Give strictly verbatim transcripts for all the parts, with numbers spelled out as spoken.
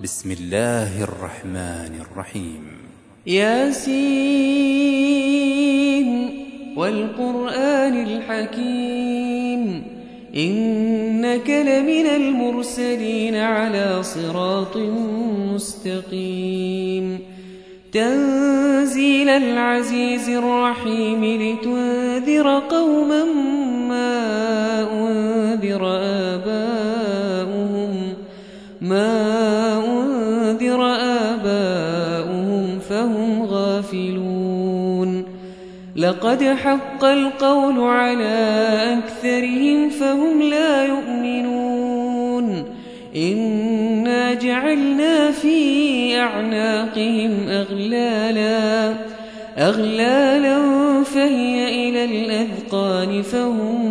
بسم الله الرحمن الرحيم. ياسين والقرآن الحكيم إنك لمن المرسلين على صراط مستقيم تنزيل العزيز الرحيم لتنذر قوما ما أنذر آباؤهم ما أنذر آباؤهم فهم غافلون لقد حق القول على أكثرهم فهم لا يؤمنون إنا جعلنا في أعناقهم أغلالا أغلالا فهي إلى الأذقان فهم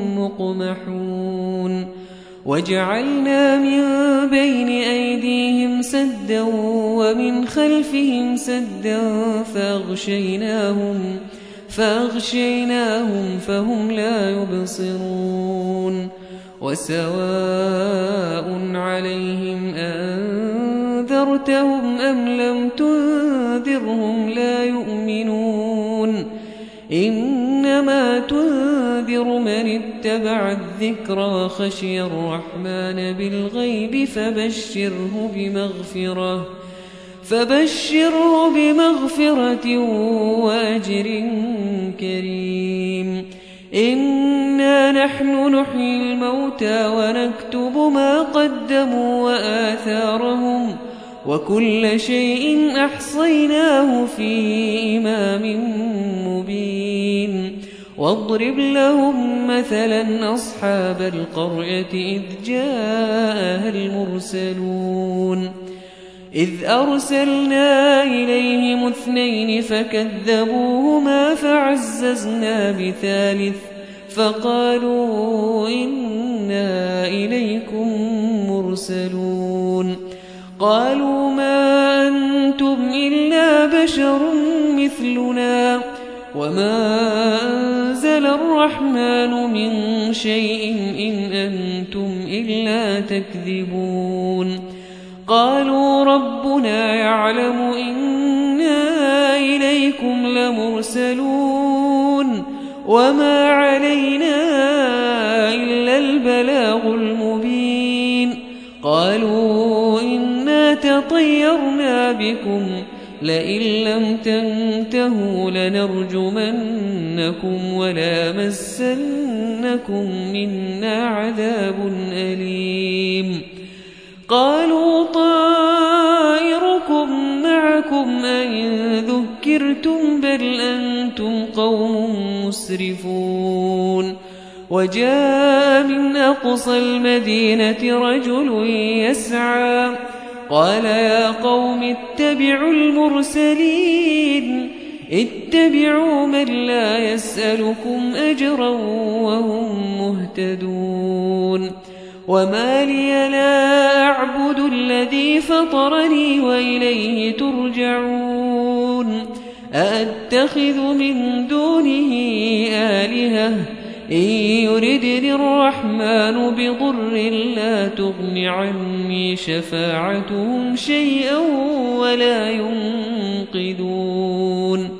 مقمحون وجعلنا من بين أيديهم سدا ومن خلفهم سدا فأغشيناهم فأغشيناهم فهم لا يبصرون وسواء عليهم أنذرتهم أم لم تنذرهم لا يؤمنون إنما تنذر من اتبع الذكر وخشي الرحمن بالغيب فبشره بمغفرة فبشره بمغفرة وأجر كريم إنا نحن نحيي الموتى ونكتب ما قدموا وآثارهم وكل شيء أحصيناه في إمام مبين واضرب لهم مثلا أصحاب القرية إذ جاءها المرسلون إذ أرسلنا إليهم اثنين فكذبوهما فعززنا بثالث فقالوا إنا إليكم مرسلون قالوا ما أنتم إلا بشر مثلنا وما أنزل الرحمن من شيء إن أنتم إلا تكذبون قالوا ربنا يعلم إنا إليكم لمرسلون وما علينا إلا البلاغ المبين قالوا إنا تطيرنا بكم لئن لم تنتهوا لنرجمنكم وليمسنكم منا عذاب أليم قالوا طائركم معكم أئن ذكرتم بل أنتم قوم مسرفون وجاء من أقصى المدينة رجل يسعى قال يا قوم اتبعوا المرسلين اتبعوا من لا يسألكم أجرا وهم مهتدون وما لي لا أعبد الذي فطرني وإليه ترجعون أأتخذ من دونه آلهة إن يردني الرحمن بضر لا تغن عني شفاعتهم شيئا ولا ينقذون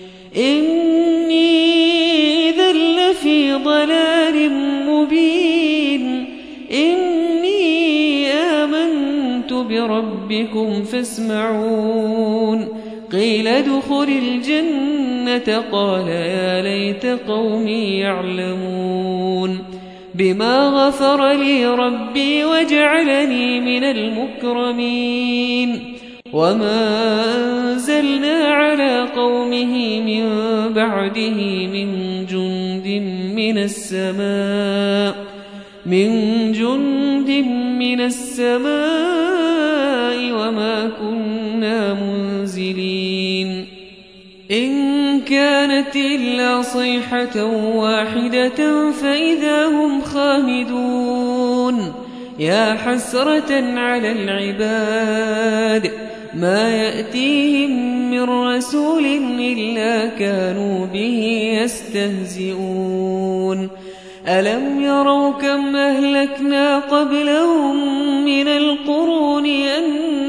إني إذا لفي ضلال مبين إني آمنت بربكم فاسمعون قيل ادخل الجنة قال يا ليت قومي يعلمون بما غفر لي ربي وجعلني من المكرمين وما أنزلنا على قومه من بعده من جند من السماء من جند من السماء وما كنا منزلين إن كانت إلا صيحة واحدة فإذا هم خامدون يا حسرة على العباد ما يأتيهم من رسول إلا كانوا به يستهزئون ألم يروا كم أهلكنا قبلهم من القرون أن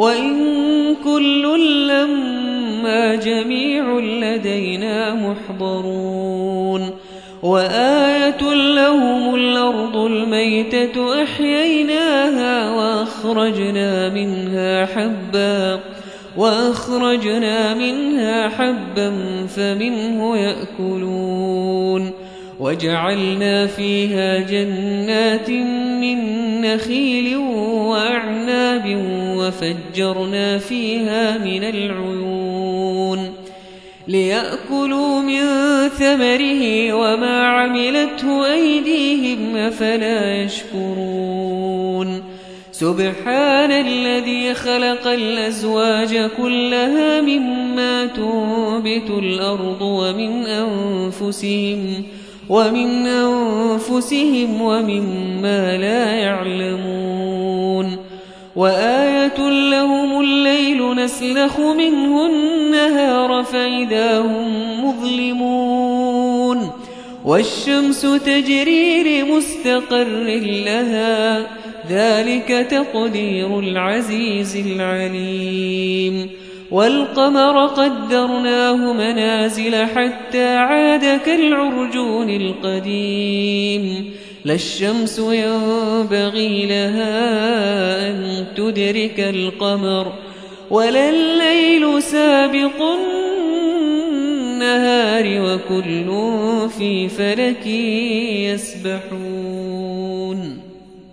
وإن كل لما جميع لدينا محضرون وآية لهم الأرض الميتة أحييناها وأخرجنا منها حبا وأخرجنا منها حبا فمنه يأكلون وجعلنا فيها جنات من نخيل وأعناب وفجرنا فيها من العيون ليأكلوا من ثمره وما عملته أيديهم أفلا يشكرون سبحان الذي خلق الأزواج كلها مما تنبت الأرض ومن أنفسهم ومن أنفسهم ومما لا يعلمون وآية لهم الليل نسلخ منه النهار فإذا هم مظلمون والشمس تجري لمستقر لها ذلك تقدير العزيز العليم والقمر قدرناه منازل حتى عاد كالعرجون القديم لا الشمس ينبغي لها أن تدرك القمر ولا الليل سابق النهار وكل في فلك يسبحون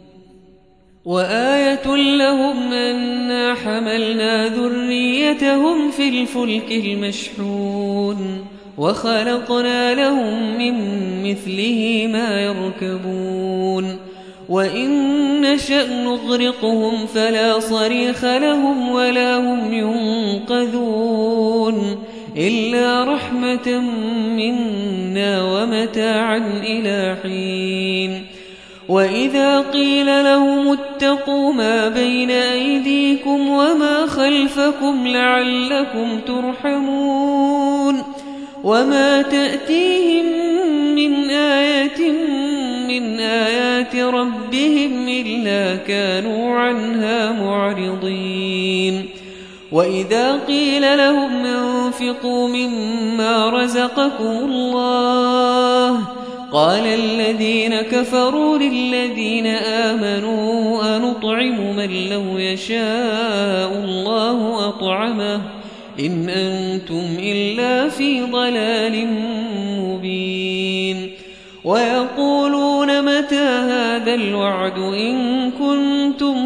وآية لهم أنا حملنا ذريتهم في الفلك المشحون وخلقنا لهم من مثله ما يركبون وإن نشأ نغرقهم فلا صريخ لهم ولا هم ينقذون إلا رحمة منا ومتاعا إلى حين وإذا قيل لهم اتقوا ما بين أيديكم وما خلفكم لعلكم ترحمون وما تأتيهم من آية من آيات ربهم إلا كانوا عنها معرضين وإذا قيل لهم انفقوا مما رزقكم الله قال الذين كفروا للذين آمنوا أنطعم من لو يشاء الله أطعمه إن أنتم إلا في ضلال مبين ويقولون متى هذا الوعد إن كنتم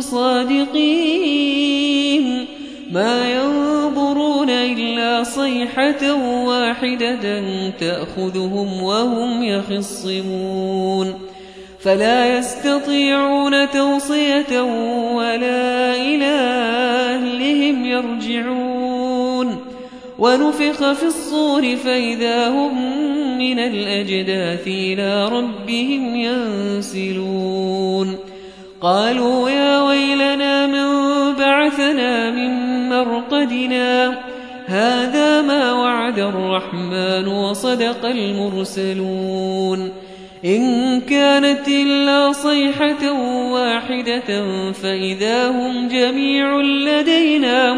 صادقين ما ينظرون إلا صيحة واحدة تأخذهم وهم يخصمون فلا يستطيعون توصية ولا إلى أهلهم يرجعون ونفخ في الصور فإذا هم من الأجداث إلى ربهم ينسلون قالوا يا ويلنا من بعثنا من مرقدنا هذا ما وعد الرحمن وصدق المرسلون إن كانت إلا صيحة واحدة فإذا هم جميع لدينا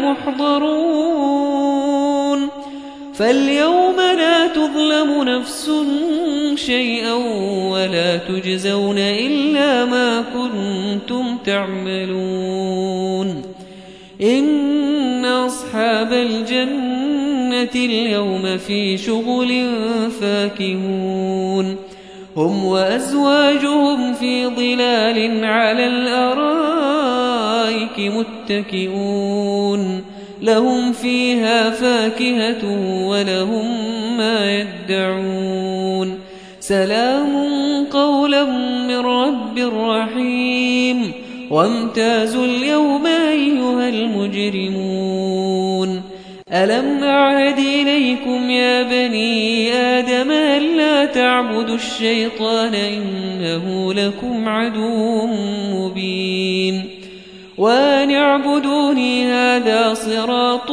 محضرون فاليوم لا تظلم نفس شيئا ولا تجزون إلا ما كنتم تعملون إن أصحاب الجنة اليوم في شغل فاكهون هم وأزواجهم في ظلال على الأرائك متكئون لهم فيها فاكهة ولهم ما يدعون سلام قولا من رب رحيم وامتازوا اليوم أيها المجرمون ألم أعهد إليكم يا بني آدم ألا تعبدوا الشيطان إنه لكم عدو مبين وأن اعبدوني هذا صراط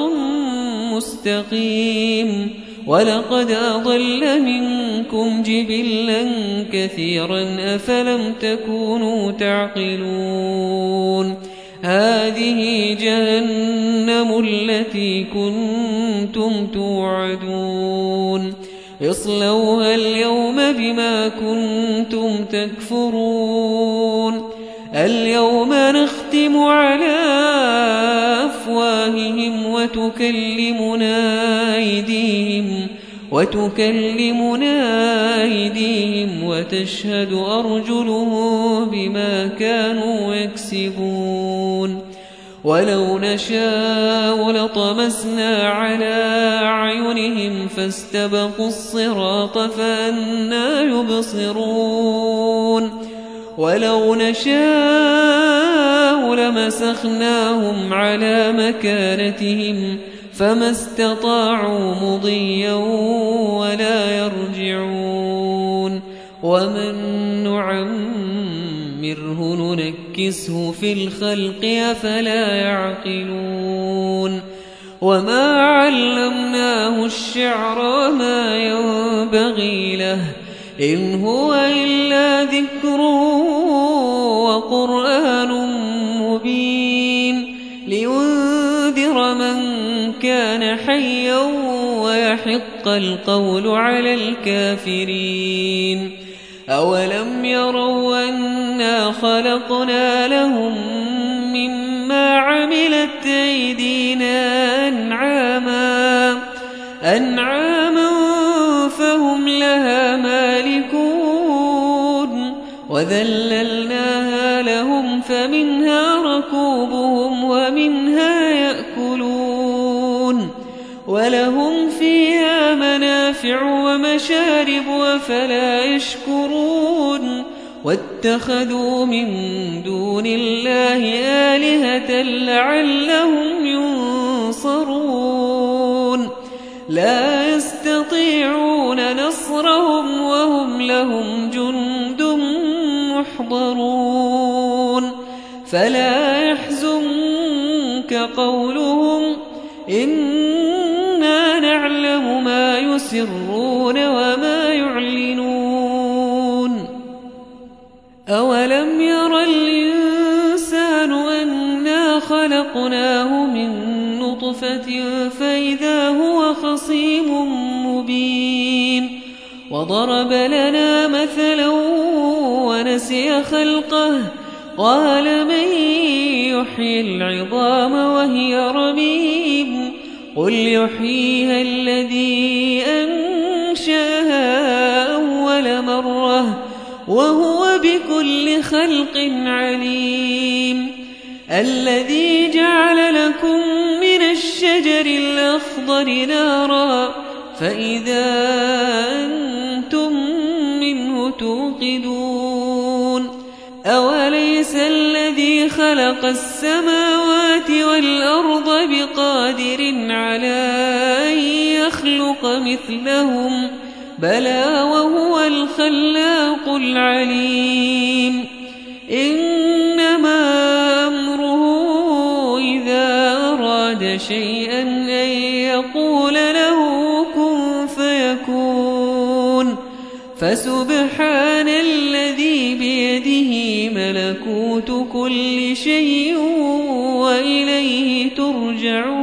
مستقيم ولقد أضل منكم جبلا كثيرا أفلم تكونوا تعقلون هذه جهنم التي كنتم توعدون اصلوها اليوم بما كنتم تكفرون اليوم نختم على أفواههم وتكلمنا أيديهم وتكلمنا أيديهم وتشهد أرجلهم بما كانوا يكسبون ولو نشاء لطمسنا على أعينهم فاستبقوا الصراط فأنى يبصرون ولو نشاء لمسخناهم على مكانتهم فما استطاعوا مضيا ولا يرجعون ومن نعمره ننكسه في الخلق أفلا يعقلون وما علمناه الشعر وما ينبغي له إن هو إلا ذكر وقرآن مبين لينذر من كان حيا ويحق القول على الكافرين أولم يروا أنا خلقنا لهم مما عملت أيدينا أنعاما أنعاما فهم لها مالكون وذللناها لهم فمنها ركوبهم ومنها يأكلون ولهم فيها منافع ومشارب أفلا يشكرون واتخذوا من دون الله آلهة لعلهم ينصرون لا يستطيعون نصرهم وهم لهم جند محضرون فلا يحزنك قولهم إنا نعلم ما يسرون وما يعلنون أولم ير الإنسان أنا خلقناه من نطفة فإذا هو خصيم مبين وضرب لنا مثلا ونسي خلقه قال من يحيي العظام وهي رميم قل يحييها الذي أنشأها أول مرة وهو بكل خلق عليم الذي جعل لكم من الشجر الأخضر نارا فإذا أنتم منه توقدون أوليس الذي خلق السماوات والأرض بقادر على أن يخلق مثلهم بلى وهو الخلاق العليم إنما أمره إذا أراد شيئا أن يقول له كن فيكون فسبحان الذي بيده ملكوت كل شيء وإليه ترجعون